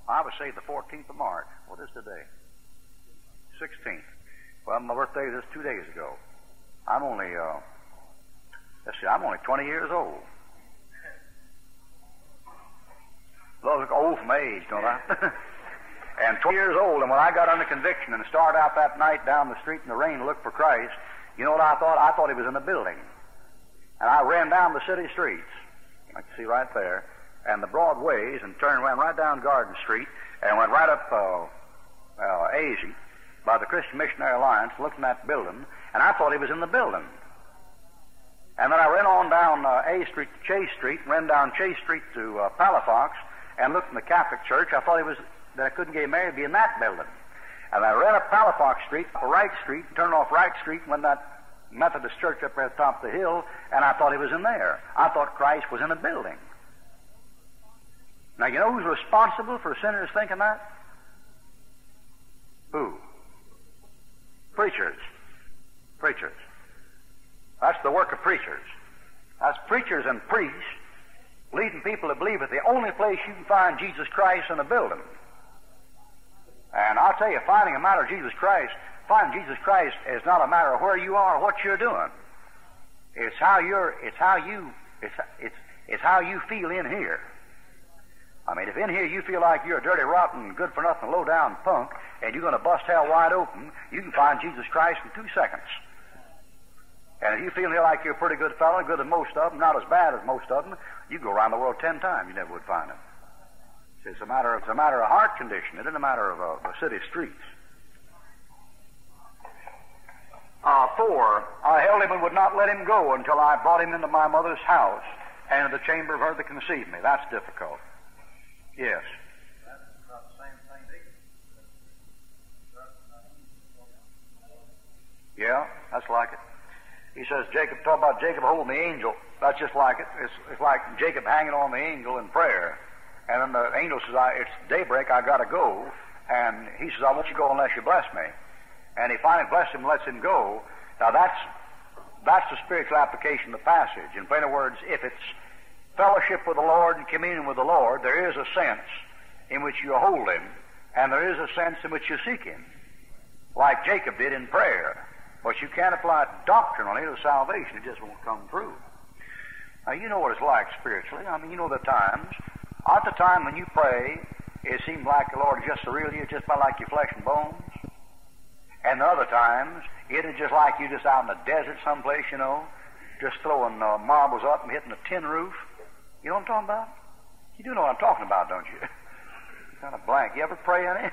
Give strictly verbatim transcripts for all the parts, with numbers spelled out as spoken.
I was saved the fourteenth of March. What is today? sixteenth. Well, my birthday is just two days ago. I'm only, uh, let's see, I'm only twenty years old. Well, I look old from my age, don't I? And twenty years old, and when I got under conviction and started out that night down the street in the rain to look for Christ, you know what I thought? I thought he was in a building. And I ran down the city streets, I can see right there, and the broad ways, and turned ran right down Garden Street, and went right up uh, uh, Azy by the Christian Missionary Alliance, looked in that building, and I thought he was in the building. And then I ran on down uh, A Street to Chase Street, and ran down Chase Street to uh, Palafox, and looked in the Catholic Church. I thought he was, that I couldn't get married, be in that building. And I ran up Palafox Street, up Wright Street, and turned off Wright Street, and went to that Methodist church up there at the top of the hill, and I thought he was in there. I thought Christ was in a building. Now, you know who's responsible for sinners thinking that? Who? Preachers. Preachers. That's the work of preachers. That's preachers and priests leading people to believe that the only place you can find Jesus Christ in a building. And I'll tell you, finding a matter of Jesus Christ, finding Jesus Christ is not a matter of where you are or what you're doing. It's how you're, it's how you, it's, it's, it's how you feel in here. I mean, if in here you feel like you're a dirty, rotten, good-for-nothing, low-down punk, and you're going to bust hell wide open, you can find Jesus Christ in two seconds. And if you feel here like you're a pretty good fellow, good as most of them, not as bad as most of them, you go around the world ten times, you never would find him. It's a matter of, it's a matter of heart condition. It isn't a matter of uh, the city streets. Uh, four, I held him and would not let him go until I brought him into my mother's house and into the chamber of her that conceived me. That's difficult. Yes. That's not the same thing, Yeah, that's like it. He says, Jacob, talk about Jacob holding the angel. That's just like it. It's, it's like Jacob hanging on the angel in prayer. And then the angel says, I, it's daybreak, I got to go. And he says, I won't you go unless you bless me. And he finally blesses him and lets him go. Now that's, that's the spiritual application of the passage. In plain words, if it's fellowship with the Lord and communion with the Lord, there is a sense in which you hold him, and there is a sense in which you seek him, like Jacob did in prayer. But you can't apply it doctrinally to salvation. It just won't come through. Now, you know what it's like spiritually. I mean, you know the times. At the time when you pray, it seems like the Lord is just the real you, just about like your flesh and bones. And the other times, it is just like you just out in the desert someplace, you know, just throwing uh, marbles up and hitting a tin roof. You know what I'm talking about? You do know what I'm talking about, don't you? Kind of blank. You ever pray any?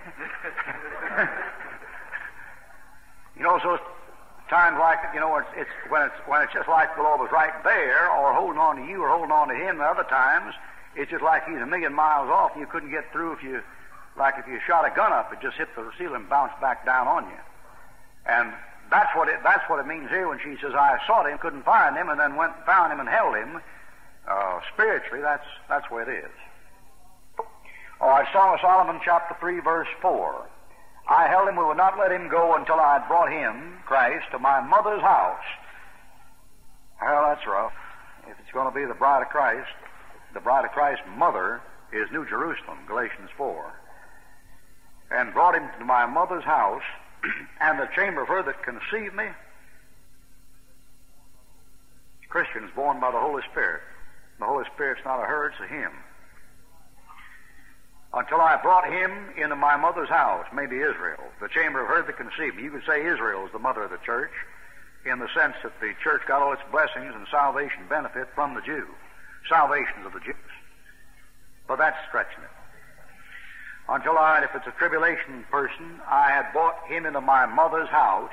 You know, so it's times like, you know, it's, it's when it's when it's just like the Lord was right there, or holding on to you, or holding on to him. The other times, it's just like he's a million miles off, and you couldn't get through if you, like if you shot a gun up, it just hit the ceiling and bounced back down on you. And that's what it that's what it means here when she says, I sought him, couldn't find him, and then went and found him and held him. Uh, spiritually, that's that's where it is. All right, Song of Solomon, chapter three, verse four. I held him and would not let him go until I had brought him, Christ, to my mother's house. Well, that's rough. If it's going to be the bride of Christ, the bride of Christ's mother is New Jerusalem, Galatians four. And brought him to my mother's house, and the chamber of her that conceived me. Christians born by the Holy Spirit. The Holy Spirit's not a her, it's a him. Until I brought him into my mother's house, maybe Israel, the chamber of her that conceived me. You could say Israel is the mother of the church, in the sense that the church got all its blessings and salvation benefit from the Jew. Salvations of the Jews. But that's stretching it. Until I, if it's a tribulation person, I had brought him into my mother's house,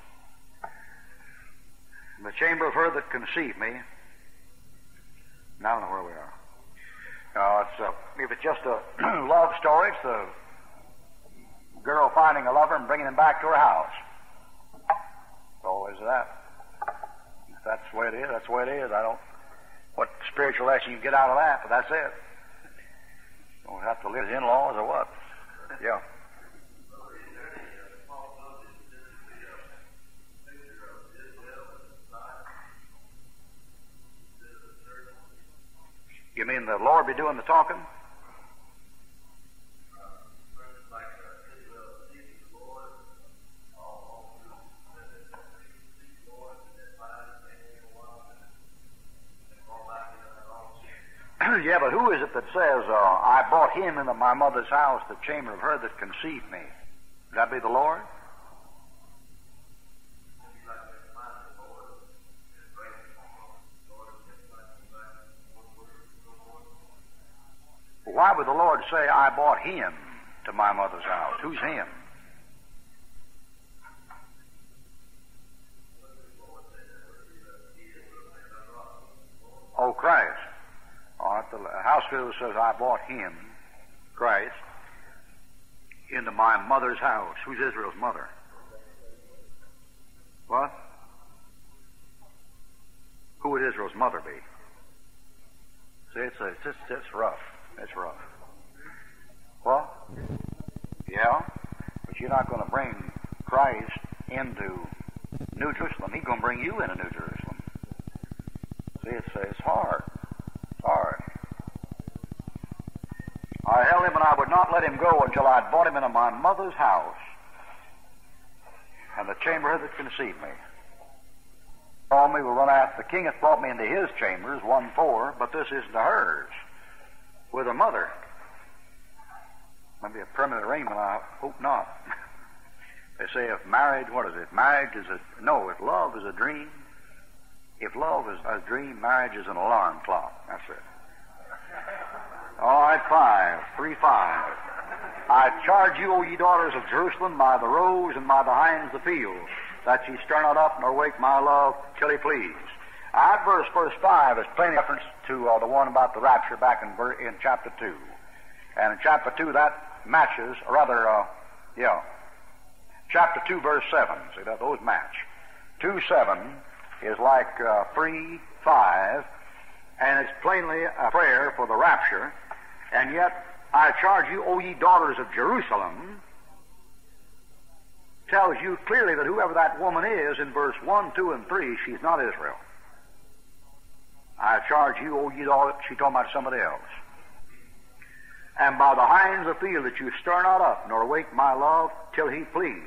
the chamber of her that conceived me. Now I don't know where we are. Uh, it's a, if it's just a love story, it's the girl finding a lover and bringing him back to her house. So is that. If that's the way it is, that's the way it is. I don't, what spiritual lesson you get out of that, but that's it. Don't have to live as in-laws or what? Yeah. You mean the Lord be doing the talking? who is it that says, uh, I brought him into my mother's house, the chamber of her that conceived me? Would that be the Lord? Why would the Lord say, I brought him to my mother's house? Who's him? Oh, Christ. All right, the house builder says, I brought him, Christ, into my mother's house. Who's Israel's mother? What? Who would Israel's mother be? See, it's, a, it's, just, it's rough. It's rough. What? Yeah, but you're not going to bring Christ into New Jerusalem. He's going to bring you into New Jerusalem. See, it's, it's hard. It's hard. I held him and I would not let him go until I had brought him into my mother's house and the chamber that conceived me. All me will run after. The king hath brought me into his chambers, one four, but this isn't to hers, with a mother. Maybe a permanent arrangement, I hope not. They say if marriage, what is it? Marriage is a, no, if love is a dream, if love is a dream, marriage is an alarm clock. That's it. All right, five, three, five. I charge you, O ye daughters of Jerusalem, by the roes and by the hinds of the field, that ye stir not up nor wake my love till he please. That verse, verse five, is plain reference to uh, the one about the rapture back in, ver- in chapter two. And in chapter two, that matches, or rather, uh, yeah, chapter two, verse seven. See, that those match. two seven is like uh, three five, and it's plainly a prayer for the rapture. And yet, I charge you, O ye daughters of Jerusalem, tells you clearly that whoever that woman is in verse one, two, and three, she's not Israel. I charge you, O ye daughters, she's talking about somebody else. And by the hinds of the field that you stir not up, nor wake my love till he please.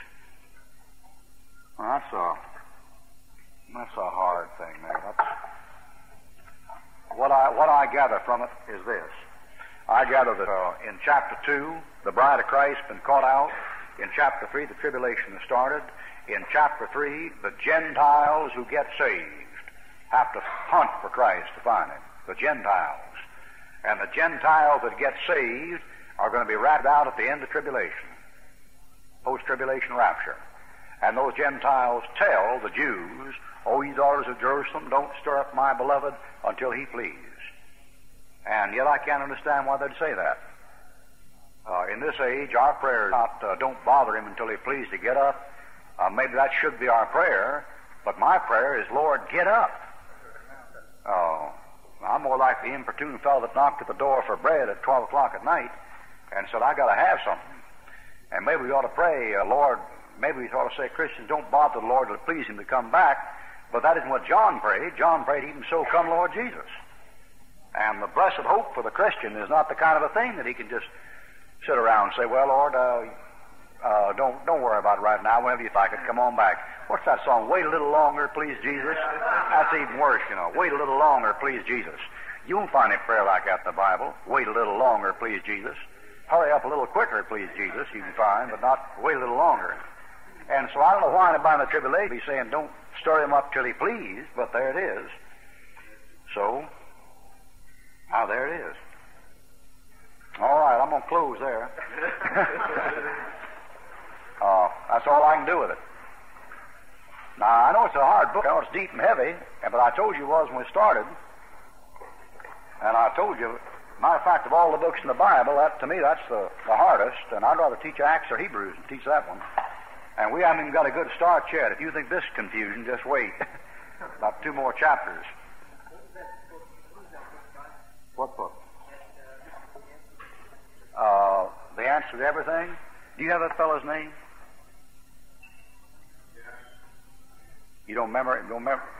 Well, that's a, that's a hard thing there. That's, what I, what I gather from it is this. I gather that uh, in chapter two, the bride of Christ has been caught out. In chapter three, the tribulation has started. In chapter three, the Gentiles who get saved have to hunt for Christ to find him. The Gentiles. And the Gentiles that get saved are going to be ratted out at the end of tribulation. Post-tribulation rapture. And those Gentiles tell the Jews, O ye daughters of Jerusalem, don't stir up my beloved until he please. And yet I can't understand why they'd say that. Uh, in this age, our prayer is not, uh, don't bother him until he please to get up. Uh, maybe that should be our prayer, but my prayer is, Lord, get up. Oh, I'm more like the importune fellow that knocked at the door for bread at twelve o'clock at night and said, I got to have something. And maybe we ought to pray, uh, Lord, maybe we ought to say, Christians, don't bother the Lord to please him to come back. But that isn't what John prayed. John prayed, even so come Lord Jesus. And the blessed hope for the Christian is not the kind of a thing that he can just sit around and say, well, Lord, uh, uh, don't don't worry about it right now. Whenever you like it, come on back. What's that song? Wait a little longer, please, Jesus. That's even worse, you know. Wait a little longer, please, Jesus. You won't find a prayer like that in the Bible. Wait a little longer, please, Jesus. Hurry up a little quicker, please, Jesus, you can find, but not wait a little longer. And so I don't know why anybody in the tribulation be saying, don't stir him up till he please, but there it is. So, now there it is. All right, I'm going to close there. uh, that's all I can do with it. Now, I know it's a hard book. I know it's deep and heavy, but I told you it was when we started. And I told you, matter of fact, of all the books in the Bible, that to me, that's the, the hardest. And I'd rather teach Acts or Hebrews than teach that one. And we haven't even got a good start yet. If you think this is confusion, just wait. About two more chapters. What book? Uh, the Answer to Everything. Do you have that fellow's name? You don't remember it? You don't remember?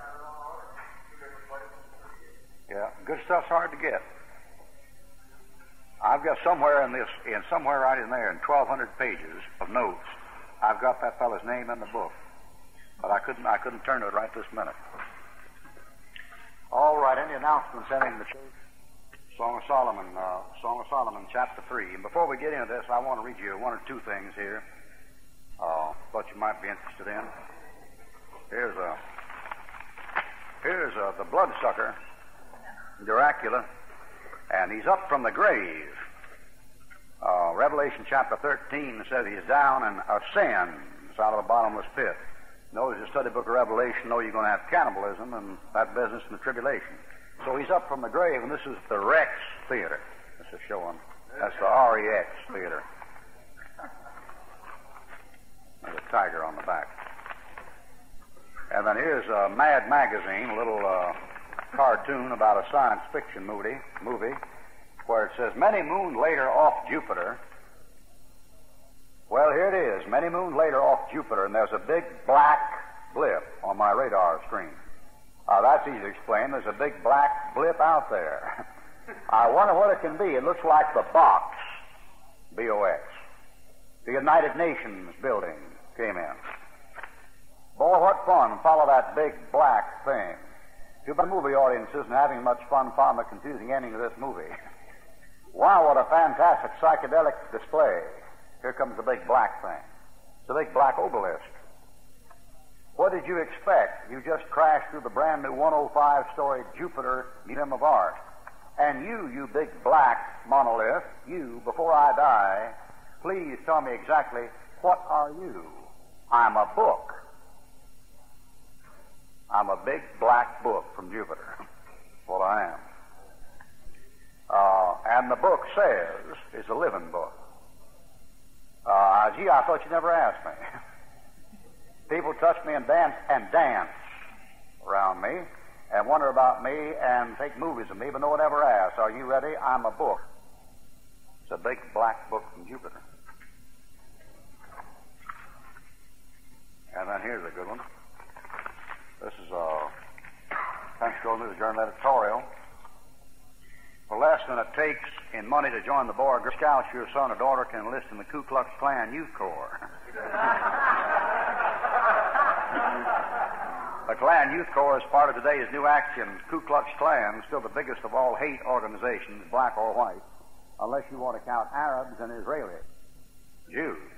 Yeah, good stuff's hard to get. I've got somewhere in this, in somewhere right in there, in twelve hundred pages of notes, I've got that fellow's name in the book, but I couldn't, I couldn't turn to it right this minute. All right, any announcements ending the church? Song of Solomon, uh, Song of Solomon, chapter three. And before we get into this, I want to read you one or two things here. Uh, thought you might be interested in. Here's a, here's a, the bloodsucker, Dracula, and he's up from the grave. Uh, Revelation chapter thirteen says he's down and ascends out of the bottomless pit. Know as you study the book of Revelation, know you're going to have cannibalism and that business in the tribulation. So he's up from the grave, and this is the Rex Theater. This is showing. That's the R E X Theater. There's a tiger on the back. And then here's a Mad Magazine, a little uh, cartoon about a science fiction movie, movie, where it says, many moons later off Jupiter. Well, here it is, many moons later off Jupiter, and there's a big black blip on my radar screen. Uh, that's easy to explain. There's a big black blip out there. I wonder what it can be. It looks like the box, B O X. The United Nations building came in. Boy, what fun. Follow that big black thing. Too bad movie audiences isn't having much fun following the confusing ending of this movie. Wow, what a fantastic psychedelic display. Here comes the big black thing. It's a big black obelisk. What did you expect? You just crashed through the brand new one oh five story Jupiter Museum of Art. And you, you big black monolith, you, before I die, please tell me exactly, what are you? I'm a book. I'm a big black book from Jupiter. That's what I am. Uh, and the book says, it's a living book. Uh, gee, I thought you never asked me. People touch me and dance and dance around me and wonder about me and take movies of me, but no one ever asks, are you ready? I'm a book. It's a big black book from Jupiter. And then here's a good one. This is a Pensacola News Journal editorial. For less than it takes in money to join the Boy Scouts, your son or daughter can enlist in the Ku Klux Klan Youth Corps. The Klan Youth Corps is part of today's new action. Ku Klux Klan, still the biggest of all hate organizations, black or white, unless you want to count Arabs and Israelis. Jews.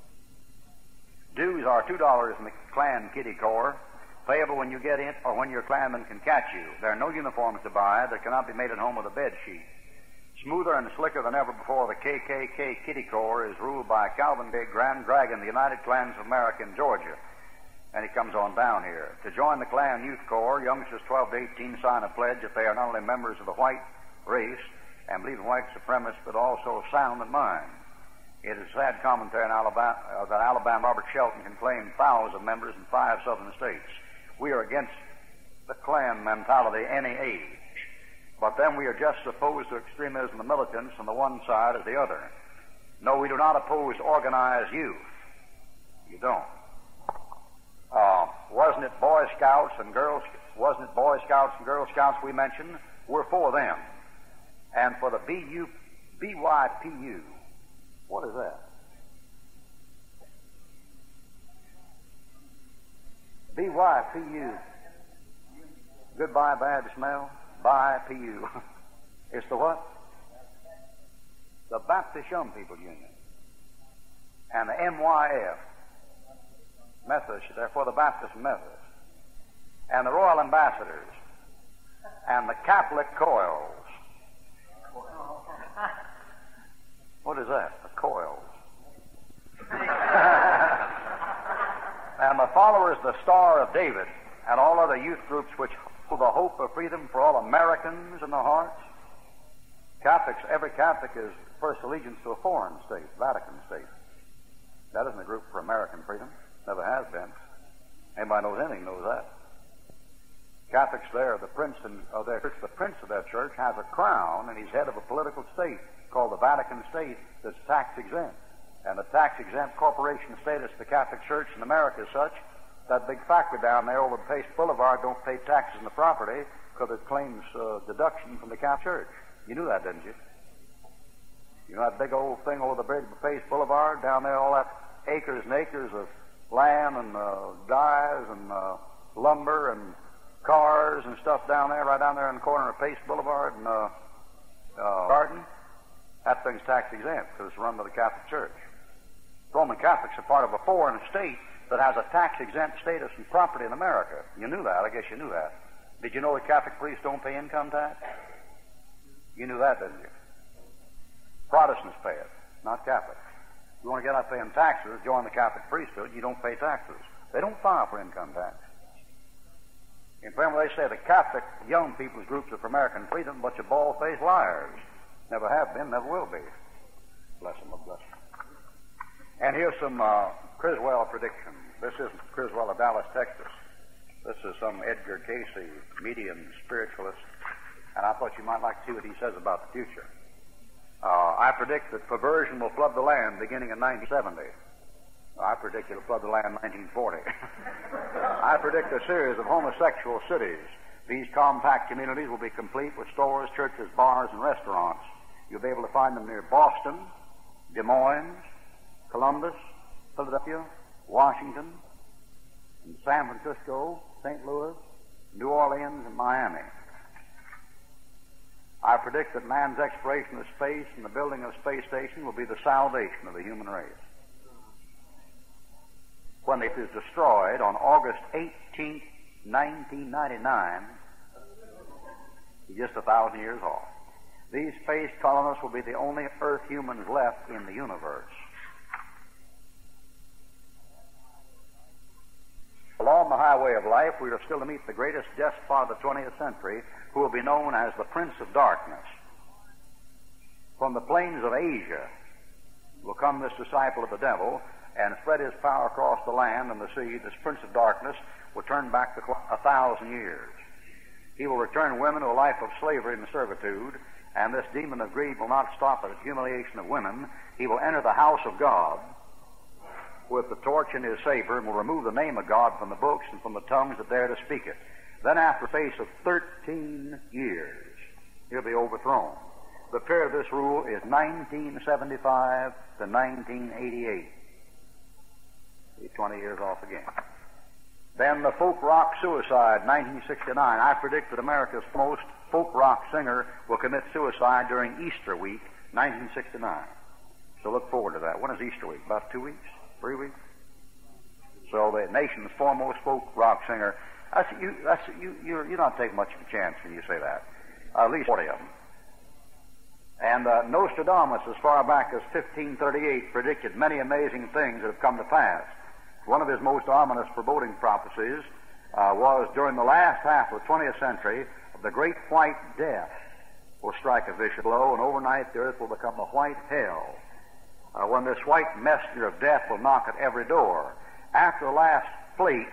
Dues are two dollars in the Klan Kitty Corps, payable when you get in or when your Klanman can catch you. There are no uniforms to buy that cannot be made at home with a bed sheet. Smoother and slicker than ever before, the K K K Kitty Corps is ruled by Calvin Big Grand Dragon, the United Klans of America in Georgia. And he comes on down here. To join the Klan Youth Corps, youngsters twelve to eighteen sign a pledge that they are not only members of the white race and believe in white supremacists, but also sound in mind. It is a sad commentary in Alabama, uh, that Alabama Robert Shelton can claim thousands of members in five southern states. We are against the Klan mentality any age. But then we are just opposed to extremism and militants on the one side or the other. No, we do not oppose organized youth. You don't. Uh, wasn't it Boy Scouts and Girls, wasn't it Boy Scouts and Girl Scouts we mentioned? We're for them. And for the B U, B Y P U, what is that? B Y P U. Goodbye, bad smell. Bye, P U. It's the what? The Baptist Young People Union. And the M Y F. Methodist, therefore the Baptist and Methodist. And the Royal Ambassadors. And the Catholic Coils. What is that? The Coils. And the followers, the Star of David, and all other youth groups which hold the hope of freedom for all Americans in their hearts. Catholics, every Catholic is first allegiance to a foreign state, Vatican state. That isn't a group for American freedom. Never has been. Anybody knows anything knows that. Catholics there, the prince of their church, the prince of their church has a crown, and he's head of a political state called the Vatican State that's tax exempt. And the tax exempt corporation status of the Catholic Church in America is such that big factory down there over Pace Boulevard don't pay taxes on the property because it claims uh, deduction from the Catholic Church. You knew that, didn't you? You know that big old thing over the bridge of Pace Boulevard down there, all that acres and acres of land and uh, dyes and uh, lumber and cars and stuff down there, right down there in the corner of Pace Boulevard and uh, uh, garden, that thing's tax exempt because it's run by the Catholic Church. Roman Catholics are part of a foreign state that has a tax-exempt status and property in America. You knew that. I guess you knew that. Did you know that Catholic priests don't pay income tax? You knew that, didn't you? Protestants pay it, not Catholics. If you want to get out paying taxes, join the Catholic priesthood, you don't pay taxes. They don't file for income tax. In fact, they say the Catholic young people's groups are for American freedom, a bunch of bald-faced liars. Never have been, never will be. Bless them, bless them. And here's some uh, Criswell predictions. This isn't Criswell of Dallas, Texas. This is some Edgar Casey, median spiritualist, and I thought you might like to see what he says about the future. Uh, I predict that perversion will flood the land beginning in nineteen seventy. I predict it'll flood the land in nineteen forty. I predict a series of homosexual cities. These compact communities will be complete with stores, churches, bars, and restaurants. You'll be able to find them near Boston, Des Moines, Columbus, Philadelphia, Washington, and San Francisco, Saint Louis, New Orleans, and Miami. I predict that man's exploration of space and the building of a space station will be the salvation of the human race. When it is destroyed on August eighteenth, nineteen ninety-nine, just a thousand years off. These space colonists will be the only Earth humans left in the universe. Along the highway of life, we are still to meet the greatest despot of the twentieth century, who will be known as the Prince of Darkness. From the plains of Asia will come this disciple of the devil and spread his power across the land and the sea. This Prince of Darkness will turn back the clock a thousand years. He will return women to a life of slavery and servitude, and this demon of greed will not stop at the humiliation of women. He will enter the house of God with the torch in his saber and will remove the name of God from the books and from the tongues that dare to speak it. Then after a space of thirteen years, he'll be overthrown. The period of this rule is nineteen seventy-five to nineteen eighty-eight. He's twenty years off again. Then the folk rock suicide, nineteen sixty-nine. I predict that America's most folk rock singer will commit suicide during Easter week, nineteen sixty-nine. So look forward to that. When is Easter week? About two weeks? Three weeks? So the nation's foremost folk rock singer. That's, you, that's, you, you're, you're not taking much of a chance when you say that. Uh, at least forty of them. And uh, Nostradamus, as far back as fifteen thirty-eight, predicted many amazing things that have come to pass. One of his most ominous foreboding prophecies uh, was during the last half of the twentieth century, the great white death will strike a vicious blow, and overnight the earth will become a white hell. Uh, when this white messenger of death will knock at every door. After the last flake,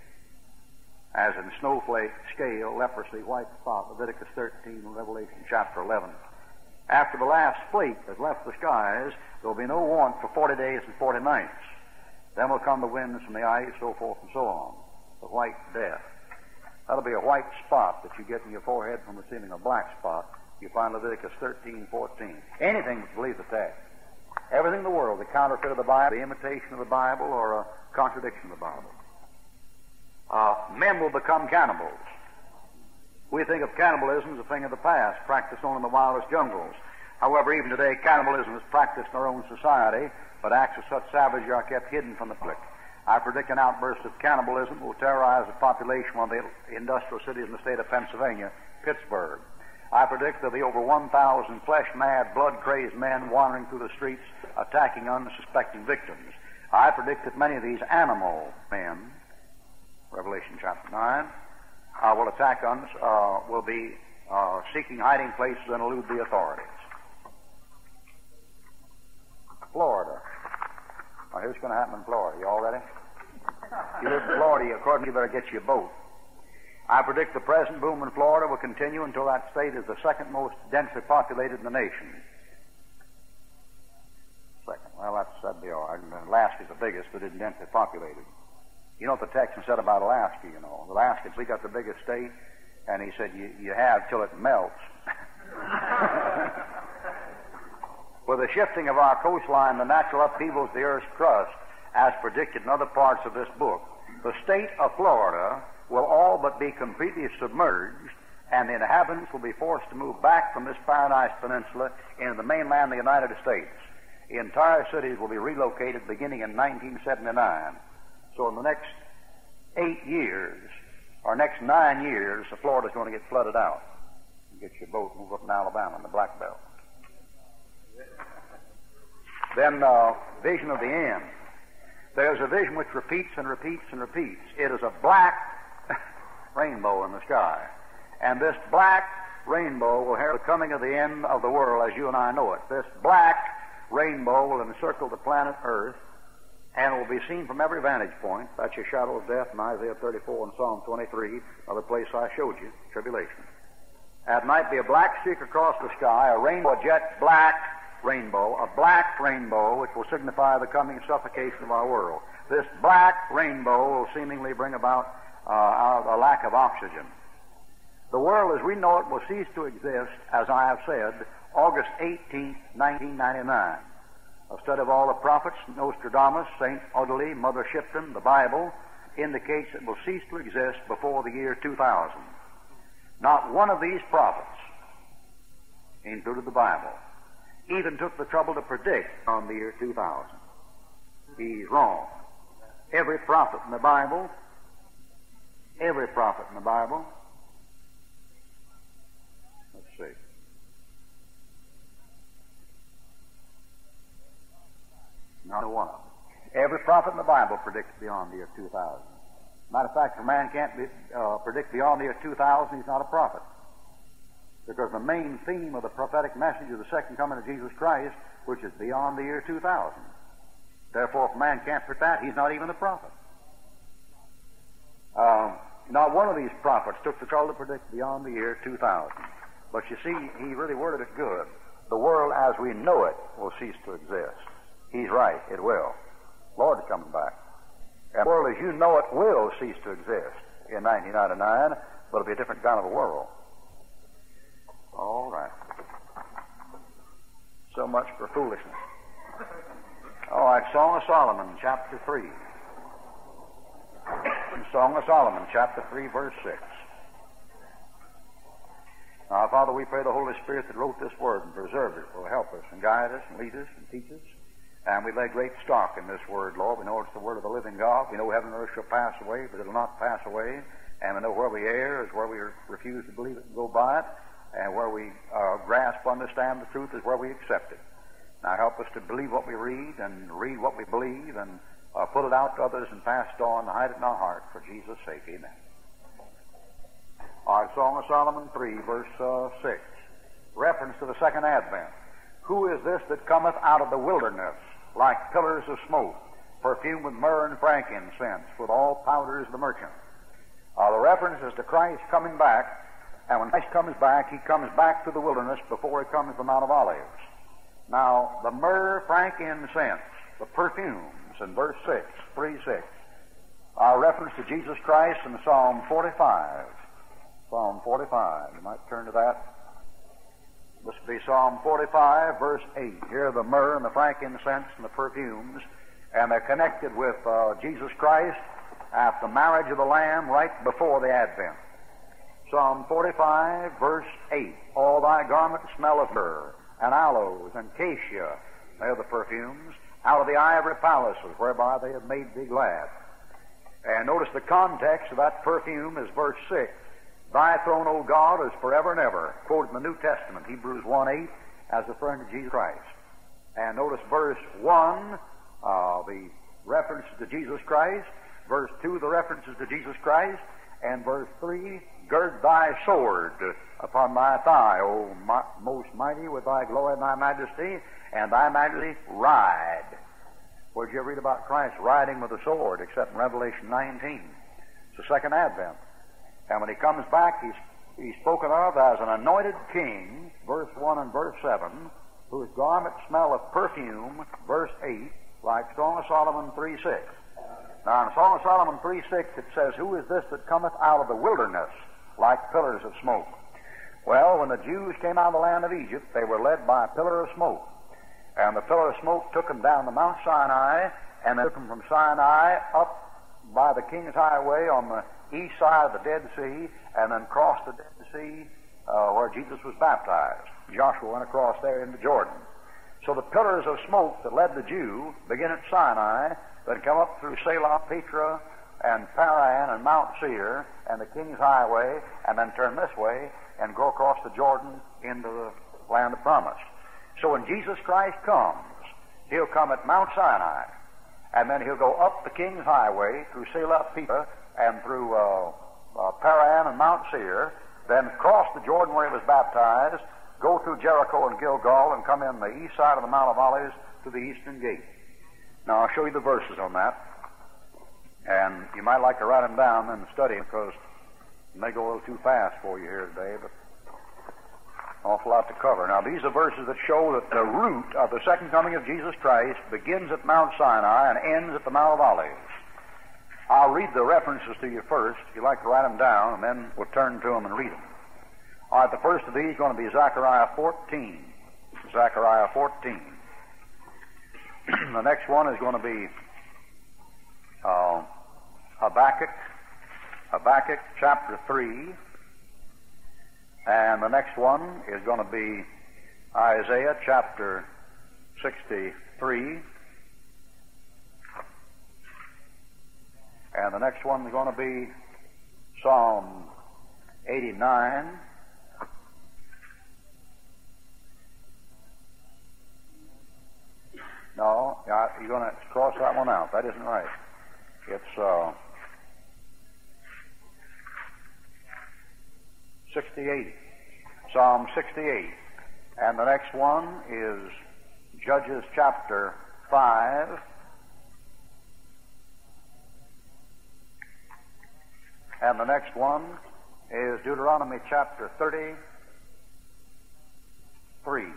as in snowflake scale, leprosy, white spot, Leviticus thirteen, Revelation chapter eleven. After the last flake has left the skies, there will be no warmth for forty days and forty nights. Then will come the winds from the ice, so forth and so on. The white death. That'll be a white spot that you get in your forehead from receiving a black spot. You find Leviticus thirteen, fourteen. Anything that believes the text. Everything in the world, the counterfeit of the Bible, the imitation of the Bible, or a contradiction of the Bible. Uh, men will become cannibals. We think of cannibalism as a thing of the past, practiced only in the wildest jungles. However, even today, cannibalism is practiced in our own society, but acts of such savagery are kept hidden from the public. I predict an outburst of cannibalism will terrorize the population of one of the industrial cities in the state of Pennsylvania, Pittsburgh. I predict there'll be over one thousand flesh-mad, blood-crazed men wandering through the streets, attacking unsuspecting victims. I predict that many of these animal men, Revelation chapter nine, uh, will attack us, uh, will be uh, seeking hiding places and elude the authorities. Florida. Now, here's what's going to happen in Florida. You all ready? You live in Florida, according to you, better get you a boat. I predict the present boom in Florida will continue until that state is the second most densely populated in the nation. Second. Well, that's, that'd be all right. And Alaska's the biggest, but isn't densely populated. You know what the Texan said about Alaska, you know. Alaska, we got the biggest state, and he said, you, you have till it melts. With the shifting of our coastline, the natural upheavals of the Earth's crust, as predicted in other parts of this book, the state of Florida will all but be completely submerged and the inhabitants will be forced to move back from this Paradise Peninsula into the mainland of the United States. The entire cities will be relocated beginning in nineteen seventy-nine. So in the next eight years, or next nine years, the Florida's going to get flooded out. You get your boat, move up in Alabama in the Black Belt. Then uh, vision of the end. There's a vision which repeats and repeats and repeats. It is a black rainbow in the sky. And this black rainbow will herald the coming of the end of the world as you and I know it. This black rainbow will encircle the planet Earth and will be seen from every vantage point. That's your shadow of death in Isaiah thirty-four and Psalm twenty-three, another place I showed you, tribulation. That might be a black streak across the sky, a rainbow, a jet black rainbow, a black rainbow which will signify the coming suffocation of our world. This black rainbow will seemingly bring about uh, a lack of oxygen. The world as we know it will cease to exist, as I have said, August eighteenth, nineteen ninety-nine. A study of all the prophets, Nostradamus, Saint Odile, Mother Shipton, the Bible, indicates it will cease to exist before the year two thousand. Not one of these prophets, included the Bible, even took the trouble to predict on the year two thousand. He's wrong. Every prophet in the Bible, every prophet in the Bible, let's see. Not one of them. Every prophet in the Bible predicts beyond the year two thousand. Matter of fact, if a man can't be, uh, predict beyond the year two thousand, he's not a prophet. Because the main theme of the prophetic message is the second coming of Jesus Christ, which is beyond the year two thousand. Therefore, if a man can't predict that, he's not even a prophet. Uh, not one of these prophets took the trouble to predict beyond the year two thousand. But you see, he really worded it good. The world as we know it will cease to exist. He's right, it will. Lord is coming back. And the world as you know it will cease to exist in nineteen ninety-nine, but it'll be a different kind of a world. All right. So much for foolishness. All right, Song of Solomon, chapter three. Song of Solomon, chapter three, verse six. Now, Father, we pray the Holy Spirit that wrote this word and preserved it will help us and guide us and lead us and teach us. And we lay great stock in this word, Lord. We know it's the word of the living God. We know heaven and earth shall pass away, but it will not pass away. And we know where we err is where we refuse to believe it and go by it. And where we uh, grasp, understand the truth is where we accept it. Now help us to believe what we read and read what we believe and uh, put it out to others and pass it on and hide it in our heart for Jesus' sake. Amen. All right, Song of Solomon three, verse uh, six. Reference to the second advent. Who is this that cometh out of the wilderness like pillars of smoke, perfumed with myrrh and frankincense, with all powders of the merchant? Uh, the reference is to Christ coming back. And when Christ comes back, he comes back to the wilderness before he comes to the Mount of Olives. Now, the myrrh, frankincense, the perfumes in verse six, three six, are reference to Jesus Christ in Psalm forty-five. Psalm forty-five. You might turn to that. This would be Psalm forty-five, verse eight. Here are the myrrh and the frankincense and the perfumes, and they're connected with uh, Jesus Christ at the marriage of the Lamb right before the Advent. Psalm forty-five, verse eight. All thy garments smell of myrrh, and aloes, and cassia. They are the perfumes. Out of the ivory palaces, whereby they have made thee glad. And notice the context of that perfume is verse six. Thy throne, O God, is forever and ever. Quoted in the New Testament, Hebrews one eight, as referring to Jesus Christ. And notice verse one, uh, the references to Jesus Christ. Verse two, the references to Jesus Christ. And verse three, gird thy sword upon thy thigh, O most mighty, with thy glory and thy majesty, and thy majesty ride. Where'd you ever read about Christ riding with a sword, except in Revelation nineteen? It's the second advent. And when he comes back, he's, he's spoken of as an anointed king, verse one and verse seven, whose garments smell of perfume, verse eight, like Song of Solomon three six. Now, in Song of Solomon three six, it says, who is this that cometh out of the wilderness like pillars of smoke? Well, when the Jews came out of the land of Egypt, they were led by a pillar of smoke. And the pillar of smoke took them down to Mount Sinai, and they took them from Sinai up by the King's Highway on the east side of the Dead Sea and then crossed the Dead Sea uh, where Jesus was baptized. Joshua went across there into Jordan. So the pillars of smoke that led the Jew begin at Sinai, then come up through Selah, Petra, and Paran and Mount Seir and the King's Highway, and then turn this way and go across the Jordan into the land of promise. So when Jesus Christ comes, he'll come at Mount Sinai, and then he'll go up the King's Highway through Selah, Petra, and through uh, uh, Paran and Mount Seir, then cross the Jordan where he was baptized, go through Jericho and Gilgal, and come in the east side of the Mount of Olives to the eastern gate. Now, I'll show you the verses on that, and you might like to write them down and study them, because it may go a little too fast for you here today, but an awful lot to cover. Now, these are verses that show that the route of the second coming of Jesus Christ begins at Mount Sinai and ends at the Mount of Olives. I'll read the references to you first, if you'd like to write them down, and then we'll turn to them and read them. All right, the first of these is going to be Zechariah fourteen. Zechariah fourteen. The next one is going to be uh, Habakkuk, Habakkuk chapter three. And the next one is going to be Isaiah chapter sixty-three. And the next one is going to be Psalm eighty-nine. No, you're going to cross that one out. That isn't right. It's uh, sixty-eight. Psalm sixty-eight. And the next one is Judges chapter five. And the next one is Deuteronomy chapter thirty-three.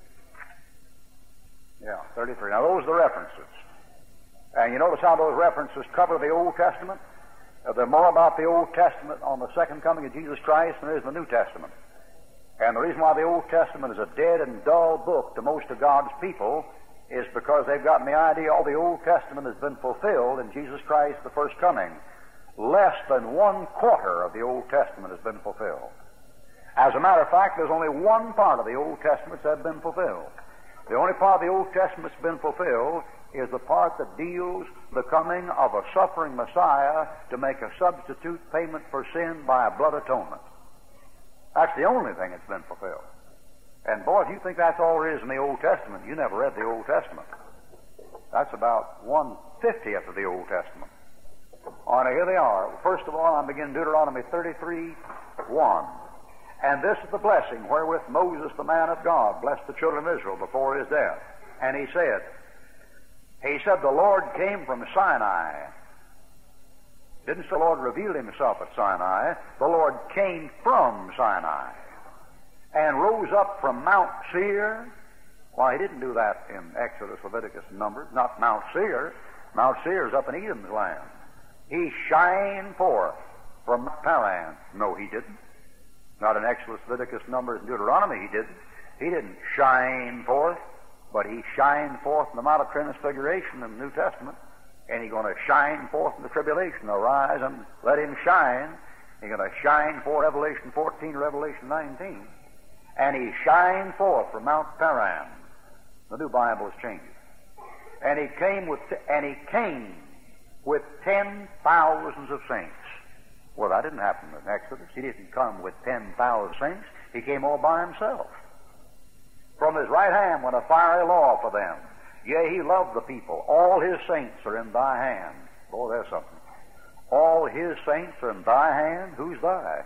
Yeah, thirty-three. Now, those are the references. And you notice how those references cover the Old Testament? Uh, they're more about the Old Testament on the second coming of Jesus Christ than there is in the New Testament. And the reason why the Old Testament is a dead and dull book to most of God's people is because they've gotten the idea all the Old Testament has been fulfilled in Jesus Christ, the first coming. Less than one quarter of the Old Testament has been fulfilled. As a matter of fact, there's only one part of the Old Testament that has been fulfilled. The only part of the Old Testament that's been fulfilled is the part that deals the coming of a suffering Messiah to make a substitute payment for sin by a blood atonement. That's the only thing that's been fulfilled. And boy, if you think that's all there is in the Old Testament, you never read the Old Testament. That's about one-fiftieth of the Old Testament. All right, here they are. First of all, I'm beginning Deuteronomy thirty-three, one. And this is the blessing wherewith Moses, the man of God, blessed the children of Israel before his death. And he said, he said, the Lord came from Sinai. Didn't say the Lord revealed himself at Sinai. The Lord came from Sinai and rose up from Mount Seir. Why, he didn't do that in Exodus, Leviticus, and Numbers. Not Mount Seir. Mount Seir is up in Edom's land. He shined forth from Paran. No, he didn't. Not in Exodus, Leviticus, Numbers, and Deuteronomy, he didn't. He didn't shine forth, but he shined forth in the Mount of Transfiguration in the New Testament, and he's going to shine forth in the tribulation. Arise and let him shine. He's going to shine forth, Revelation fourteen, Revelation nineteen. And he shined forth from Mount Paran. The New Bible has changed. And he came with, and he came with ten thousands of saints. Well, that didn't happen in Exodus. He didn't come with ten thousand saints. He came all by himself. From his right hand went a fiery law for them. Yea, he loved the people. All his saints are in thy hand. Boy, there's something. All his saints are in thy hand. Who's thy?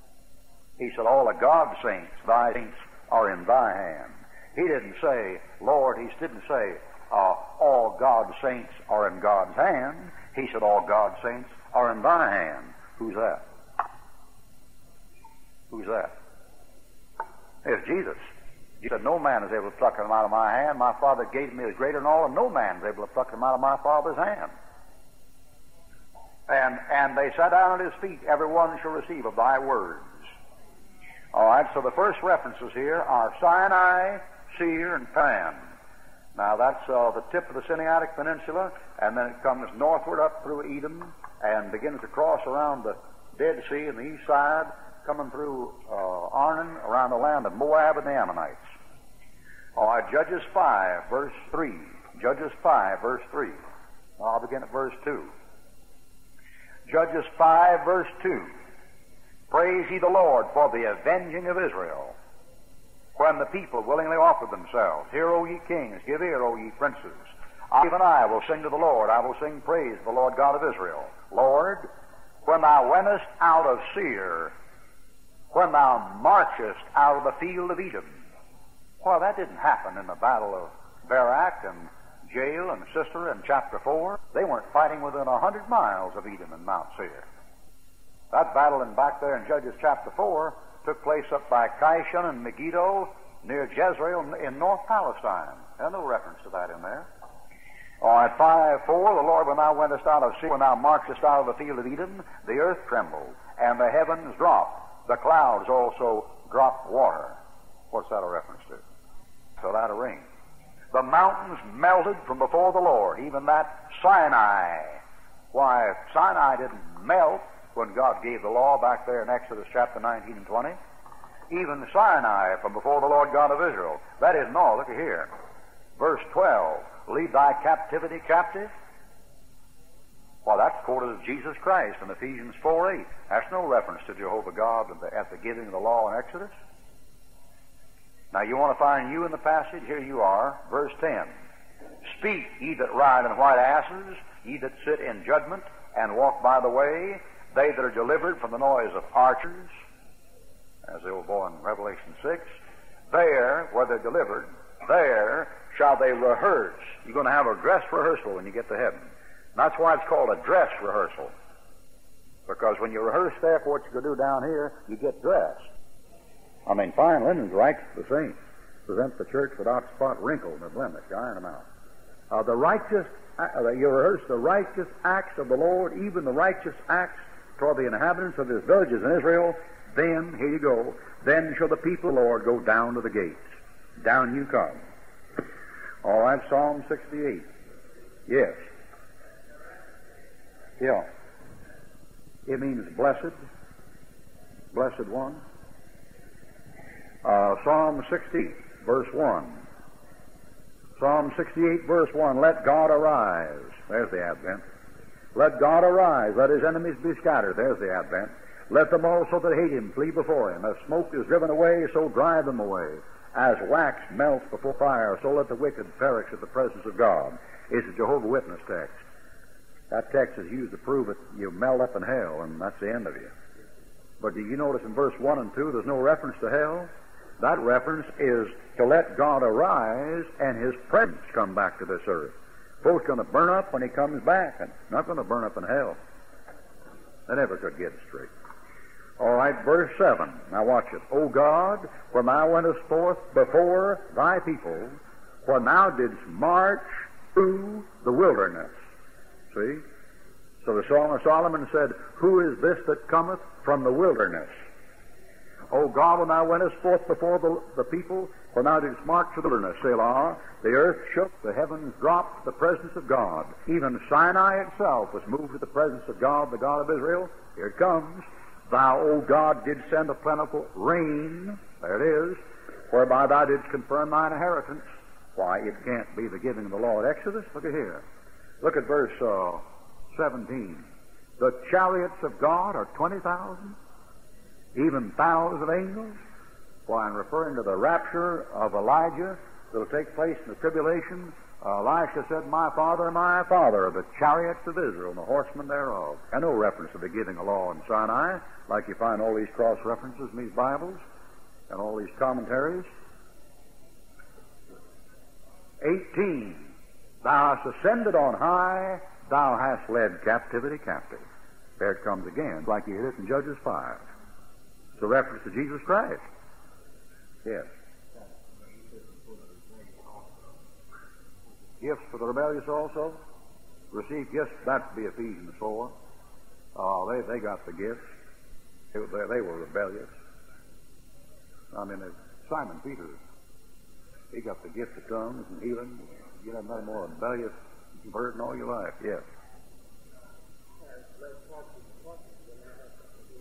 He said, all of God's saints, thy saints are in thy hand. He didn't say, Lord, he didn't say, uh, all God's saints are in God's hand. He said, all God's saints are in thy hand. Who's that? Who's that? It's Jesus. He said, no man is able to pluck them out of my hand. My Father gave me is greater than all, and no man is able to pluck them out of my Father's hand. And and they sat down at his feet. Every one shall receive of thy words. All right, so the first references here are Sinai, Seir, and Paran. Now that's uh, the tip of the Sinaitic Peninsula, and then it comes northward up through Edom and begins to cross around the Dead Sea on the east side, coming through uh, Arnon, around the land of Moab and the Ammonites. All right, Judges five, verse three. Judges five, verse three. I'll begin at verse two. Judges five, verse two. Praise ye the Lord for the avenging of Israel, when the people willingly offered themselves. Hear, O ye kings, give ear, O ye princes. I, even I, will sing to the Lord. I will sing praise to the Lord God of Israel. Lord, when thou wentest out of Seir, when thou marchest out of the field of Edom. Well, that didn't happen in the battle of Barak and Jael and Sisera in chapter four. They weren't fighting within a hundred miles of Edom and Mount Seir. That battle in back there in Judges chapter four took place up by Kishon and Megiddo near Jezreel in North Palestine. There's no reference to that in there. All right, five four, the Lord, when thou wentest out of Seir, when thou marchest out of the field of Edom, the earth trembled, and the heavens dropped. The clouds also dropped water. What's that a reference to? So that a rain. The mountains melted from before the Lord, even that Sinai. Why, Sinai didn't melt when God gave the law back there in Exodus chapter nineteen and twenty. Even Sinai from before the Lord God of Israel. That isn't all. Look at here. Verse twelve. Lead thy captivity captive. Well, that's quoted as Jesus Christ in Ephesians four eight. That's no reference to Jehovah God at the, at the giving of the law in Exodus. Now, you want to find you in the passage? Here you are, verse ten. Speak, ye that ride in white asses, ye that sit in judgment and walk by the way, they that are delivered from the noise of archers, as the old boy in Revelation six, there, where they're delivered, there shall they rehearse. You're going to have a dress rehearsal when you get to heaven. And that's why it's called a dress rehearsal. Because when you rehearse there for what you're going to do down here, you get dressed. I mean, fine linen's right the same. Present the church without spot, wrinkle, nor blemish. You iron them out. Uh, the righteous, uh, you rehearse the righteous acts of the Lord, even the righteous acts toward the inhabitants of his villages in Israel. Then, here you go, then shall the people of the Lord go down to the gates. Down you come. All right, Psalm sixty-eight. Yes. Yeah. It means blessed. Blessed one. Uh, Psalm sixty, verse one. Psalm sixty-eight, verse one. Let God arise. There's the Advent. Let God arise. Let his enemies be scattered. There's the Advent. Let them also that hate him flee before him. As smoke is driven away, so drive them away. As wax melts before fire, so let the wicked perish at the presence of God. It's a Jehovah's Witness text. That text is used to prove it. You melt up in hell, and that's the end of you. But do you notice in verse one and two, there's no reference to hell? That reference is to let God arise and his presence come back to this earth. Both going to burn up when he comes back, and not going to burn up in hell. They never could get it straight. All right, verse seven. Now watch it. O God, when thou wentest forth before thy people, when thou didst march through the wilderness. See? So the Song of Solomon said, who is this that cometh from the wilderness? O God, when thou wentest forth before the, the people, when thou didst march through the wilderness, Selah, the earth shook, the heavens dropped, the presence of God. Even Sinai itself was moved to the presence of God, the God of Israel. Here it comes. Thou, O God, didst send a plentiful rain, there it is, whereby thou didst confirm thine inheritance. Why, it can't be the giving of the law at Exodus. Look at here. Look at verse uh, seventeen. The chariots of God are twenty thousand, even thousands of angels. Why, in referring to the rapture of Elijah that will take place in the tribulation, uh, Elisha said, my father, my father, are the chariots of Israel and the horsemen thereof. And no reference to the giving of law in Sinai, like you find all these cross references in these Bibles and all these commentaries. eighteen. Thou hast ascended on high, thou hast led captivity captive. There it comes again, like you hit it in Judges five. It's a reference to Jesus Christ. Yes. Gifts for the rebellious also. Receive gifts, that'd be Ephesians four. Oh, they, they got the gifts. They, they, they were rebellious. I mean, Simon Peter, he got the gift of tongues and healing. You have nothing more rebellious burden all your life. Yes.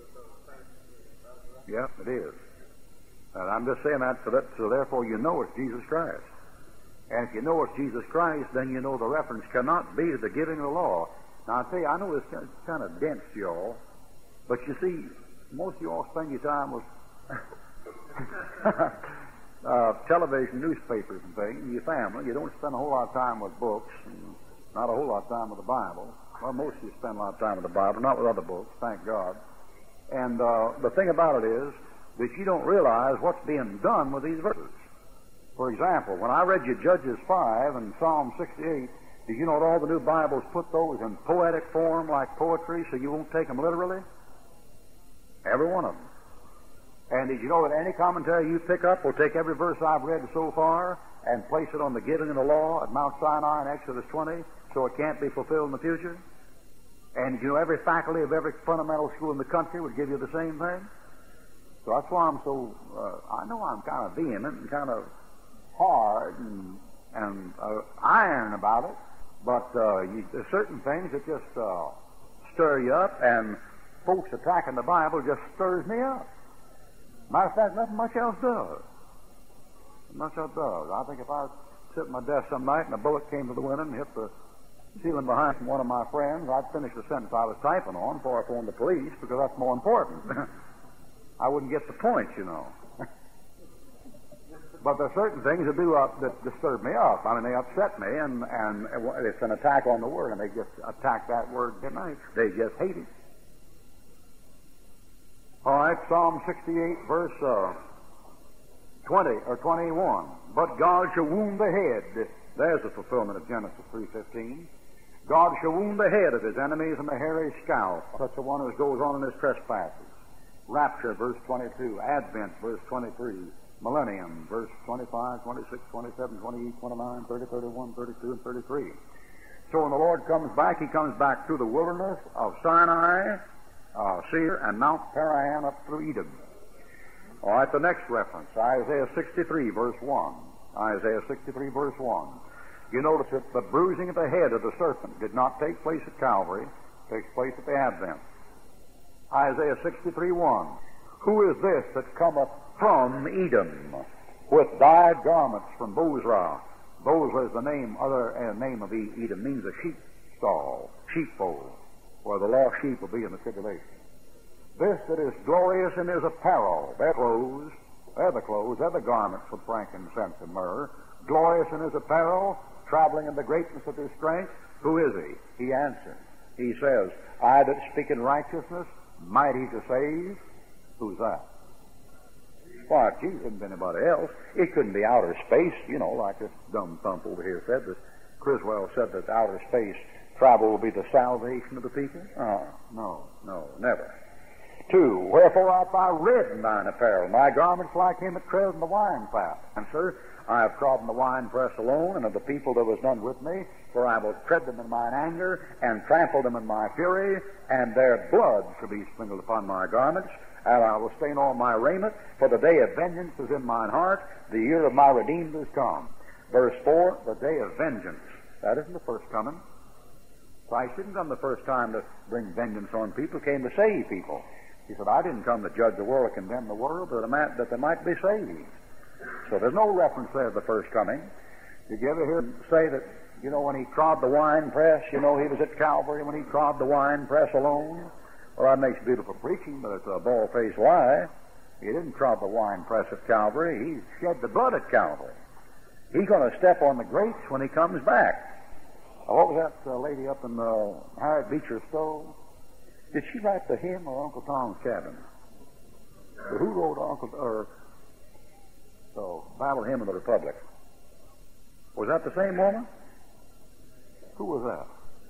Yep, it is. And I'm just saying that so that so therefore you know it's Jesus Christ. And if you know it's Jesus Christ, then you know the reference cannot be to the giving of the law. Now I tell you, I know it's kind of dense to y'all, but you see, most of y'all spend your time with uh, television, newspapers, and things, and your family. You don't spend a whole lot of time with books, and not a whole lot of time with the Bible. Well, most of you spend a lot of time with the Bible, not with other books, thank God. And uh, the thing about it is that you don't realize what's being done with these verses. For example, when I read you Judges five and Psalm sixty-eight, did you know that all the new Bibles put those in poetic form like poetry so you won't take them literally? Every one of them. And did you know that any commentary you pick up will take every verse I've read so far and place it on the giving of the law at Mount Sinai in Exodus twenty so it can't be fulfilled in the future? And you know every faculty of every fundamental school in the country would give you the same thing? So that's why I'm so, uh, I know I'm kind of vehement and kind of hard and, and uh, iron about it, but uh, you, there's certain things that just uh, stir you up, and folks attacking the Bible just stirs me up. Matter of fact, nothing much else does. Much else does. I think if I sit at my desk some night and a bullet came to the window and hit the ceiling behind one of my friends, I'd finish the sentence I was typing on before I phoned the police, because that's more important. I wouldn't get the point, you know. But there are certain things that do uh, that disturb me up. I mean, they upset me, and, and it's an attack on the Word, and they just attack that Word tonight. They just hate it. All right, Psalm sixty-eight, verse uh, twenty or twenty-one. But God shall wound the head. There's the fulfillment of Genesis three fifteen. God shall wound the head of his enemies and the hairy scalp, such a one as goes on in his trespasses. Rapture, verse twenty-two. Advent, verse twenty-three. Millennium, verse twenty-five, twenty-six, twenty-seven, twenty-eight, twenty-nine, thirty, thirty-one, thirty-two, and thirty-three. So when the Lord comes back, he comes back through the wilderness of Sinai, uh, Seir, and Mount Paran up through Edom. All right, the next reference, Isaiah sixty-three, verse one. Isaiah sixty-three, verse one. You notice that the bruising of the head of the serpent did not take place at Calvary, it takes place at the Advent. Isaiah sixty-three, one. Who is this that cometh from Edom with dyed garments from Bozrah? Bozrah is the name, other uh, name of Edom, means a sheep stall, sheepfold, where the lost sheep will be in the tribulation. This that is glorious in his apparel, their clothes, they're the clothes, they're the garments with frankincense and myrrh, glorious in his apparel, traveling in the greatness of his strength. Who is he? He answers. He says, I that speak in righteousness, mighty to save. Who's that? Why, Jesus couldn't be anybody else. It couldn't be outer space, you know, like this dumb thump over here said. That Criswell said that outer space travel will be the salvation of the people. Oh, no, no, never. Two, wherefore art thou red in thine apparel, my garments like him that treads in the winepress. And sir, I have trodden the winepress alone, and of the people there was none with me, for I will tread them in mine anger, and trample them in my fury, and their blood shall be sprinkled upon my garments, and I will stain all my raiment, for the day of vengeance is in mine heart, the year of my redeemed is come. Verse four, the day of vengeance. That isn't the first coming. Christ didn't come the first time to bring vengeance on people, he came to save people. He said, I didn't come to judge the world or condemn the world, but that they might be saved. So there's no reference there to the first coming. Did you ever hear him say that, you know, when he trod the wine press, you know, he was at Calvary when he trod the wine press alone? Well, that makes beautiful preaching, but it's a bald-faced lie. He didn't trod the wine press at Calvary. He shed the blood at Calvary. He's going to step on the grapes when he comes back. Uh, what was that uh, lady up in uh, Harriet Beecher Stowe? Did she write the hymn or Uncle Tom's Cabin? Or who wrote Uncle or so Battle Hymn of the Republic? Was that the same woman? Who was that?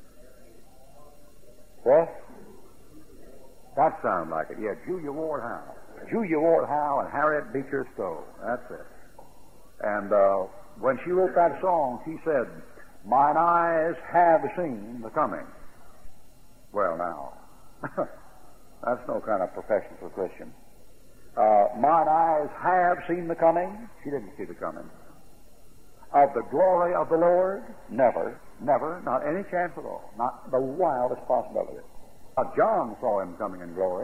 What? That sounded like it. Yeah, Julia Ward Howe. Julia Ward Howe and Harriet Beecher Stowe. That's it. And uh, when she wrote that song, she said, "Mine eyes have seen the coming." Well, now, that's no kind of profession for a Christian. Uh, mine eyes have seen the coming. She didn't see the coming. Of the glory of the Lord? Never, never, not any chance at all. Not the wildest possibility. Uh, John saw him coming in glory.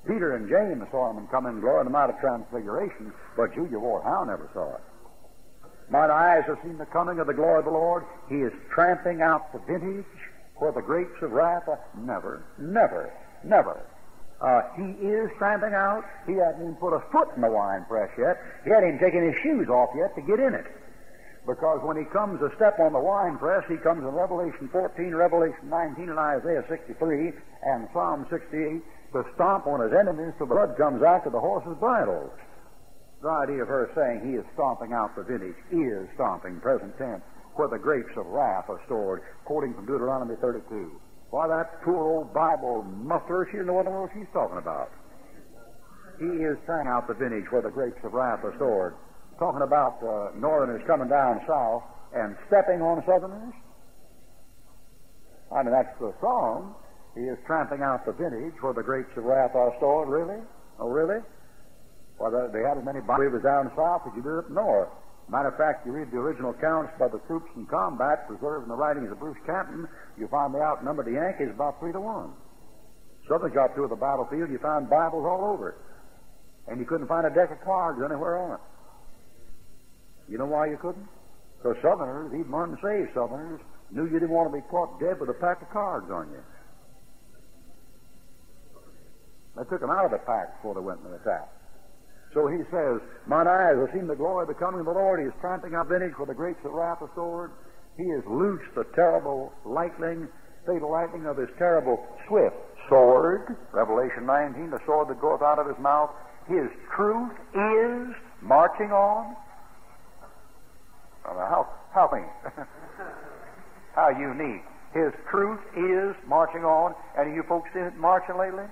Peter and James saw him come in glory on the Mount of Transfiguration, but Julia Ward Howe never saw it. Mine eyes have seen the coming of the glory of the Lord. He is tramping out the vintage where the grapes of wrath are. Never, never, never. Uh, he is tramping out. He hadn't even put a foot in the wine press yet. He hadn't even taken his shoes off yet to get in it. Because when he comes a step on the wine press, he comes in Revelation fourteen, Revelation nineteen, and Isaiah sixty-three, and Psalm sixty-eight to stomp on his enemies till the blood comes out to the horses' bridles. The idea of her saying he is stomping out the vintage is stomping, present tense, where the grapes of wrath are stored, quoting from Deuteronomy thirty-two. Why, that poor old Bible muffler, she doesn't know what the world she's talking about. He is tramping out the vintage where the grapes of wrath are stored. Talking about uh, northerners coming down south and stepping on southerners. I mean, that's the song. He is tramping out the vintage where the grapes of wrath are stored. Really? Oh, really? Well, they had as many Bibles down south as you did up north. Matter of fact, you read the original accounts by the troops in combat preserved in the writings of Bruce Canton, you find they outnumbered the Yankees about three to one. Southerners got through the battlefield, you found Bibles all over it. And you couldn't find a deck of cards anywhere on it. You know why you couldn't? Because Southerners, even unsaved Southerners, knew you didn't want to be caught dead with a pack of cards on you. They took them out of the pack before they went in the attack. So he says, mine eyes have seen the glory of the coming of the Lord. He is tramping out vintage where the grapes of wrath are stored. He has loosed the terrible lightning, fatal lightning of his terrible swift sword. Revelation nineteen, the sword that goeth out of his mouth. His truth is marching on. How, how neat. How unique. His truth is marching on. And you folks seen it marching lately?